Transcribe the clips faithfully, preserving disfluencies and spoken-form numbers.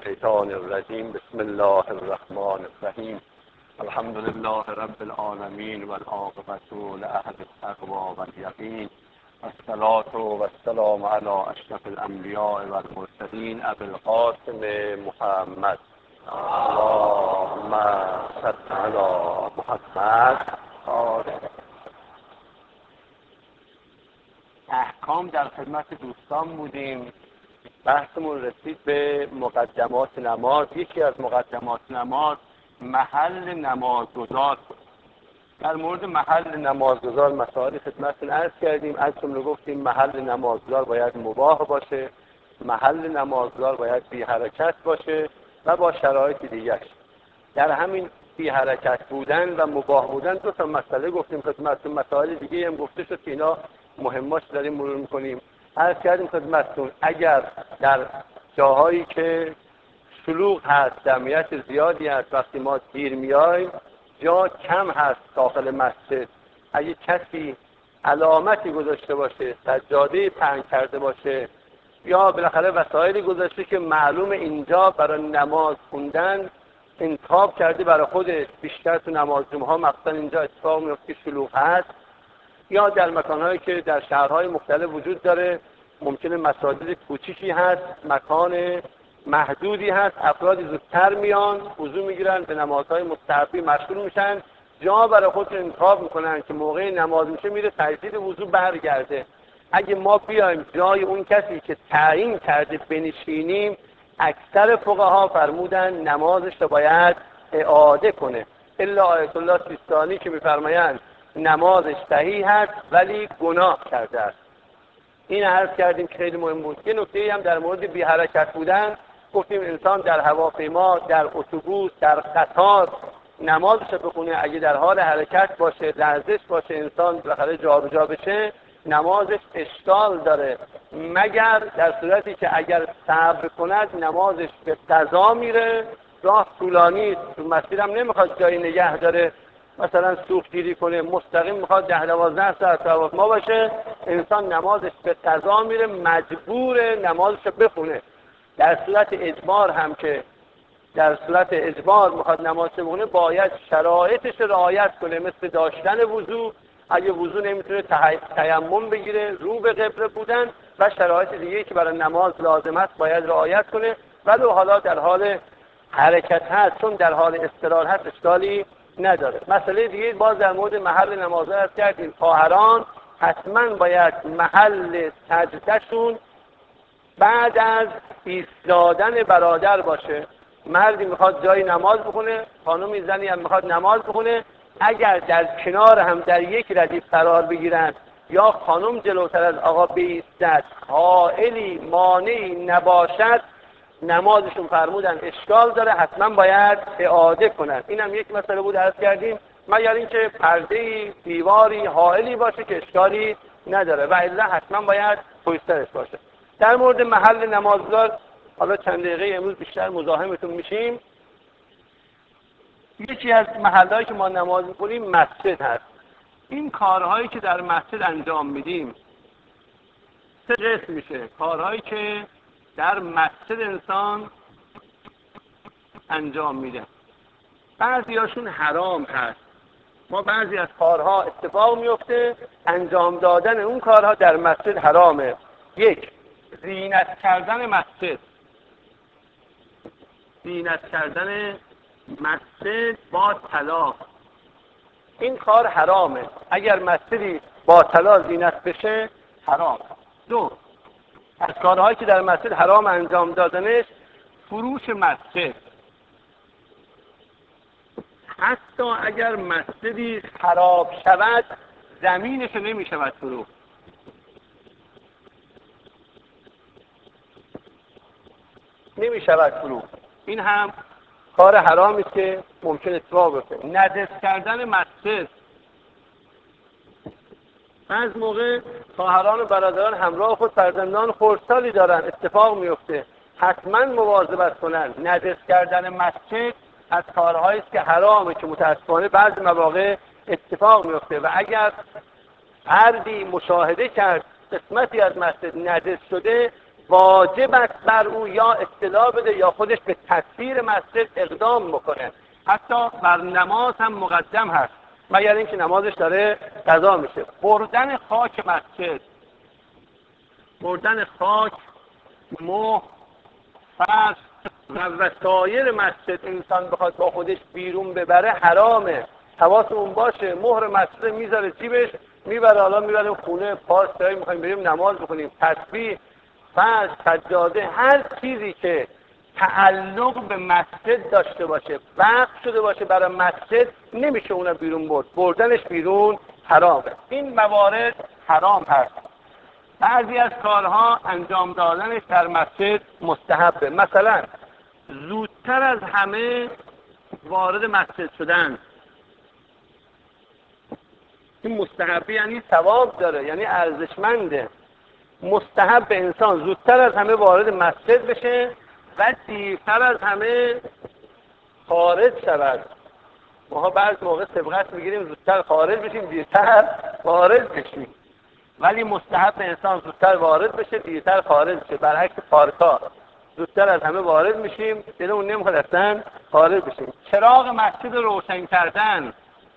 الشیطان الرجیم. بسم الله الرحمن الرحیم. الحمد لله رب العالمین و العاقبة لأهل التقوى و الیقین. الصلاة و السلام علی اشرف الانبیاء و المرسلین ابی القاسم محمد. اللهم صل علی محمد. احکام در خدمت دوستان بودیم. بحثمون رسید به مقدمات نماز. یکی از مقدمات نماز محل نمازگزار. در مورد محل نمازگزار مسائل خدمتتون عرض کردیم. از جمله گفتیم محل نمازگزار باید مباح باشه، محل نمازگزار باید بی حرکت باشه و با شرایط دیگرش. در همین بی حرکت بودن و مباح بودن دو تا مسئله گفتیم خدمتتون. مسائل دیگه هم گفته شد که اینا مهماش داریم مرور میکنیم. عرض کردیم خدمتتون اگر در جاهایی که شلوغ هست، جمعیت زیادی هست، وقتی ما دیر میایم، جا کم هست داخل مسجد، اگه کسی علامتی گذاشته باشه، سجاده پهن کرده باشه یا بالاخره وسایلی گذاشته که معلوم اینجا برای نماز خوندن انتخاب کرده برای خودش، بیشتر تو نماز جمعه ها مخصوصا اینجا اتفاق میفته که شلوغ هست، یا در مکانهایی که در شهرهای مختلف وجود داره، ممکنه مساجد کوچیکی هست، مکان محدودی هست، افرادی زودتر میان وضو میگیرن، به نمازهای مستحبی مشغول میشن، جا برای خودشون انتخاب میکنن که موقع نماز میشه میره تجدید وضو برگرده. اگه ما بیایم جای اون کسی که تعیین کرده بنشینیم، اکثر فقها فرمودن نمازش رو باید اعاده کنه، الا آیت الله سیستانی که میفرمایند نمازش صحیح هست ولی گناه کرده است. این عرض کردیم که خیلی مهم بود. یه نکته هم در مورد بی حرکت بودن گفتیم انسان در هواپیما، در اتوبوس، در قطار نمازش رو بخونه، اگه در حال حرکت باشه، لرزش باشه، انسان بالاخره جابجا بشه، نمازش اشکال داره، مگر در صورتی که اگر صبر کند نمازش به قضا میره. راه طولانی تو مسیر هم نمیخواد جایی نگه داره، مثلا سوختگیری کنه، مستقیم میخواد ده دوازده ساعت هواپیما باشه، انسان نمازش به قضا میره، مجبور نمازش رو بخونه. در صورت اجبار هم که در صورت اجبار میخواد نمازش بخونه باید شرایطش رعایت کنه، مثل داشتن وضو، اگه وضو نمیتونه تیمم بگیره، رو به قبله بودن و شرایط دیگه که برای نماز لازم است باید رعایت کنه. ولو حالا در حال حرکت هست، چون در حال اضطرار هست اشکالی نداره. مسئله دیگه باز در مورد محل نماز هست کردیم. خواهران حتما باید محل سجدهشون بعد از ایستادن برادر باشه. مردی میخواد جای نماز بخونه، خانمی زنی هم میخواد نماز بخونه، اگر در کنار هم در یک ردیف قرار بگیرن یا خانم جلوتر از آقا بایستد، حائلی مانعی نباشد، نمازشون فرمودن اشکال داره، حتما باید اعاده کنن. این هم یک مسئله بود عرض کردیم، مگر اینکه پرده‌ای، دیواری، حائلی باشه که اشکالی نداره و الا حتما باید پشترش باشه. در مورد محل نمازگزار حالا چند دقیقه امروز بیشتر مزاحمتون میشیم. یکی از محلهایی که ما نماز می‌خونیم مسجد هست. این کارهایی که در مسجد انجام میدیم سه قسم میشه. کارهایی که در مسجد انسان انجام میده، بعضی هاشون حرام هست. ما بعضی از کارها اتفاق میفته انجام دادن اون کارها در مسجد حرامه. یک، زینت کردن مسجد. زینت کردن مسجد با طلا، این کار حرامه. اگر مسجدی با طلا زینت بشه حرام. دو، از کارهایی که در مسجد حرام انجام دادنش فروش مسجد. حتی اگر مسجدی خراب شود زمینش نمی شود فروخت. نمی شود فروخت. این هم کار حرامی است که ممکن اتفاق بیفته. نجس کردن مسجد. بعض موقع خواهران و برادران همراه خود فرزندان خردسالی دارن، اتفاق میفته، حتما مواظبت کنن. نجس کردن مسجد از کارهایی است که حرامه که متاسفانه بعضی مواقع اتفاق میفته و اگر فردی مشاهده کرد قسمتی از مسجد نجس شده، واجب است بر او یا اطلاع بده یا خودش به تطهیر مسجد اقدام بکنه. حتی بر نماز هم مقدم هست، مگر اینکه نمازش داره قضا میشه. بردن خاک مسجد، بردن خاک، مهر، فرش و وسایر مسجد انسان بخواد با خودش بیرون ببره حرامه. حواسمون باشه، مهر مسجد میذاره جیبش، میبره، حالا میبره خونه، پاس داری میخوایم بریم نماز بخونیم، تسبیح، فرش، سجاده، هر چیزی که تعلق به مسجد داشته باشه، وقف شده باشه برای مسجد، نمیشه اونو بیرون برد. بردنش بیرون حرامه. این موارد حرام هست. بعضی از کارها انجام دادنش در مسجد مستحبه. مثلا زودتر از همه وارد مسجد شدن، این مستحبه، یعنی ثواب داره، یعنی ارزشمنده. مستحب انسان زودتر از همه وارد مسجد بشه و دیرتر از همه خارج شود. ما بعض موقع سبقت میگیریم زودتر خارج بشیم، دیرتر وارد بشیم، ولی مستحب انسان زودتر وارد بشه، دیرتر خارج بشه. برعکس پارکا، زودتر از همه وارد میشیم، دلمون نمیخواد اصلا خارج بشیم. چراغ مسجد روشن کردن،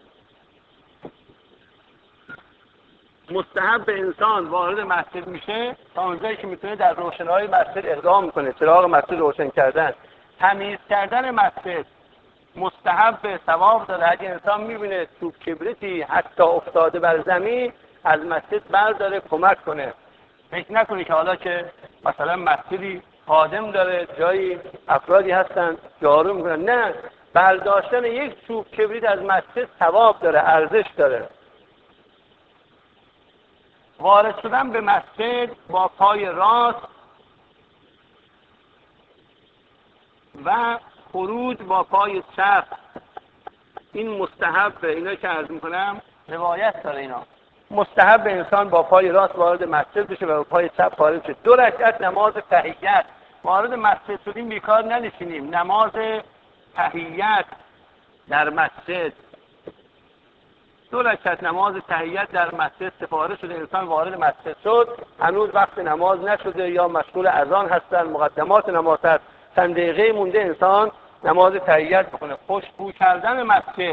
مستحب انسان وارد مسجد میشه تا اونجایی که میتونه در روشنایی مسجد اقدام میکنه. چراغ مسجد روشن کردن، تمیز کردن مسجد مستحب، ثواب داره. اگه انسان میبینه تو کبریتی حتی افتاده بر زمین، از مسجد برداره کمک کنه. فکر نکنی که حالا که مثلا مسجدی خادم داره، جایی افرادی هستن جارو میکنن، نه، برداشتن یک چوب کبریت از مسجد ثواب داره، ارزش داره. وارد شدن به مسجد با پای راست و خروج با پای چپ، این مستحبه. اینا که عرض میکنم روایت داره. اینا مستحب انسان با پای راست وارد مسجد بشه و با پای چپ خارج شه. دو رکعت نماز تحیت. وارد مسجد شدیم بیکار ننشینیم. نماز تحیت در مسجد، دو رکعت نماز تحیت در مسجد سفارش شده. انسان وارد مسجد شد، هنوز وقت نماز نشده یا مشغول اذان هستن، مقدمات نماز هست، چند دقیقه مونده انسان نماز تحیت بکنه. خوشبو کردن مسجد،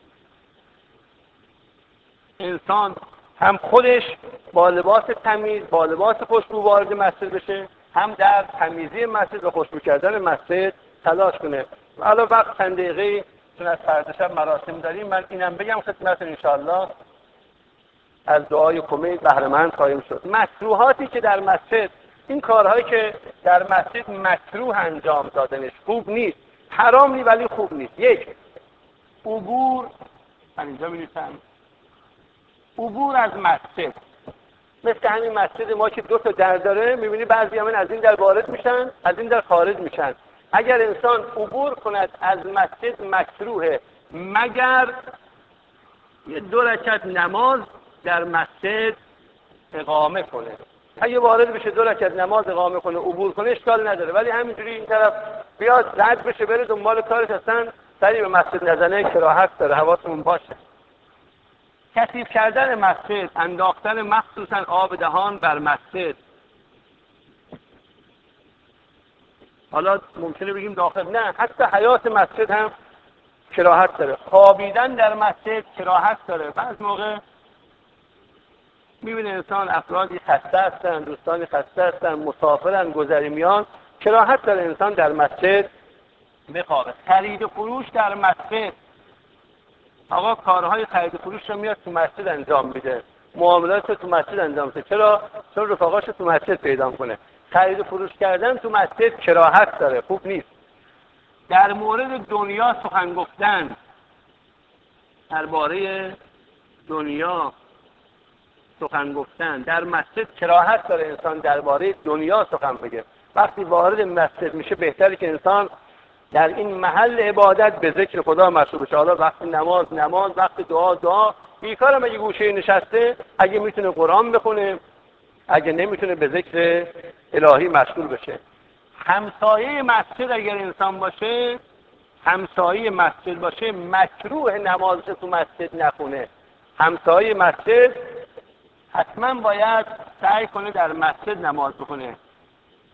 انسان هم خودش با لباس تمیز، با لباس خوشبو وارد مسجد بشه، هم در تمیزی مسجد و خوشبو کردن مسجد تلاش کنه. حالا وقت چند دقیقه چون از فردا شب مراسم داریم، من اینم بگم خدمتتون، انشاءالله از دعای کمید بهره مند خواهیم شد. مکروهاتی که در مسجد، این کارهایی که در مسجد مکروه انجام دادنش، خوب نیست، حرام نیست ولی خوب نیست. یک، عبور، من اینجا می‌نویسم، عبور از مسجد. مثل همین مسجد ما که دو تا در داره، می‌بینی بعضی همین از این در وارد میشن، از این در خارج میشن. اگر انسان عبور کند از مسجد مکروهه، مگر یه دو رکعت نماز در مسجد اقامه کنه. اگه وارد بشه دو رکعت نماز اقامه کنه، عبور کنه، اشکال نداره. ولی همینجوری این طرف بیاد رد بشه بره دنبال کارش، اصلا سری به مسجد نزنه، کراهت داره. حواسمون باشه. کثیف کردن مسجد، انداختن مخصوصا آب دهان بر مسجد. حالا ممکنه بگیم داخل، نه، حتی حیات مسجد هم کراهت داره. خوابیدن در مسجد کراهت داره. بعض موقع میبینه انسان افرادی خسته هستن، دوستانی خسته هستن، مسافرن، گذری میان، کراهت داره انسان در مسجد بخوابه. خرید و فروش در مسجد، آقا کارهای خرید و فروش رو میاد تو مسجد انجام میده، معاملات رو تو مسجد انجام میده. چرا؟ چون رفقاش رو تو مسجد پیدا کنه. خرید و فروش کردن تو مسجد کراهت داره، خوب نیست. در مورد دنیا سخن گفتن، درباره دنیا سخن گفتن در مسجد کراهت داره انسان درباره دنیا سخن بگه. وقتی وارد مسجد میشه بهتره که انسان در این محل عبادت به ذکر خدا مشغول بشه. حالا وقت نماز نماز، وقت دعا دعا. بیکارم اگه گوشه نشسته، اگه میتونه قرآن بخونه، اگه نمیتونه به ذکر الهی مشغول بشه. همسایه مسجد اگر انسان باشه، همسایه مسجد باشه، مکروه نمازش تو مسجد نخونه. همسایه مسجد حتما باید سعی کنه در مسجد نماز بخونه.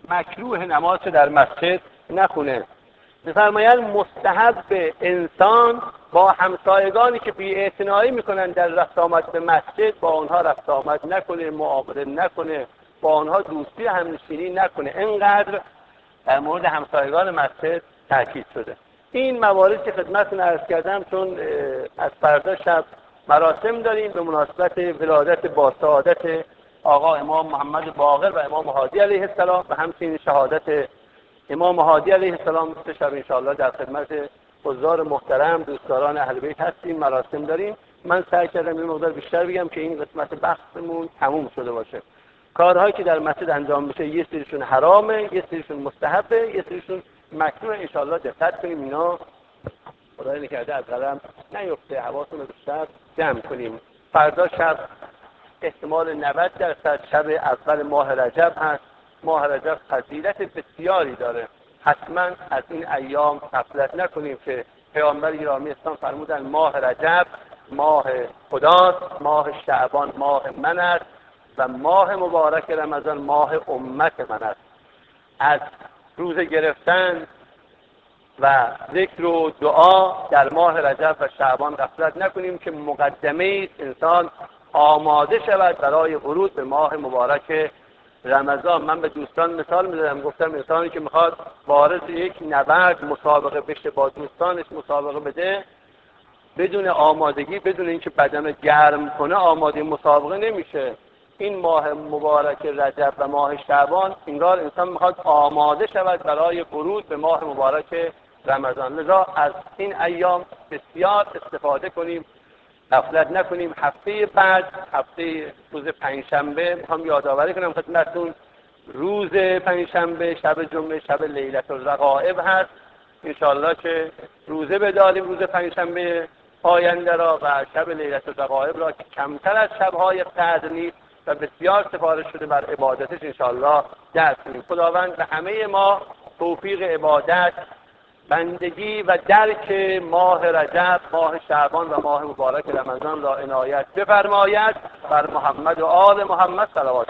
مکروه نماز در مسجد نخونه. می‌فرمایند مستحب انسان با همسایگانی که بی‌اعتنایی میکنن در رفت آمد به مسجد با آنها رفت آمد نکنه، معامله نکنه، با آنها دوستی همنشینی نکنه. اینقدر در مورد همسایگان مسجد تاکید شده. این موارد که خدمتتون عرض کردم، چون از فردا شب مراسم داریم به مناسبت ولادت با سعادت آقا امام محمد باقر و امام هادی علیه السلام و همچنین شهادت امام هادی علیه السلام، سه شب انشاءالله در خدمت حضار محترم دوستداران اهل بیت هستیم، مراسم داریم. من سعی کردم این مقدار بیشتر بگم که این قسمت بحثمون تموم شده باشه. کارهایی که در مسجد انجام میشه یه سریشون حرامه، یه سریشون مستحبه، یه سریشون مکروه. انشاءالله دقت کنیم اینا خدای نکرده از قلم نیفته، حواسمون رو بیشتر جمع کنیم. فردا شب احتمال نود درصد شب اول ماه رجب هست. ماه رجب فضیلت بسیاری داره، حتما از این ایام غفلت نکنیم که پیامبر گرامی اسلام فرمودن ماه رجب ماه خداست، ماه شعبان ماه من است و ماه مبارک رمضان ماه امت من است. از روزه گرفتن و ذکر و دعا در ماه رجب و شعبان غفلت نکنیم که مقدمه است انسان آماده شود برای ورود به ماه مبارک رمضان. من به دوستان مثال می‌زدم، گفتم انسانی که میخواد وارد یک نبرد مسابقه بشه، با دوستانش مسابقه بده، بدون آمادگی، بدون اینکه بدن گرم کنه آماده مسابقه نمیشه. این ماه مبارک رجب و ماه شعبان انگار انسان میخواد آماده شود برای ورود به ماه مبارک رمضان. لذا از این ایام بسیار استفاده کنیم، غفلت نکنیم. هفته بعد، هفته روز پنجشنبه، میخوام یادآوری کنم خدمتتون، روز پنجشنبه شب جمعه شب لیلة الرغائب هست. انشاءالله که روزه بداریم روز پنجشنبه آینده را و شب لیلة الرغائب را که کمتر از شب‌های قدر نیست و بسیار سفارش شده بر عبادتش انشاءالله دست کنیم. خداوند به همه ما توفیق عبادت، بندگی و درک ماه رجب، ماه شعبان و ماه مبارک رمضان را عنایت بفرماید. بر محمد و آل محمد صلوات.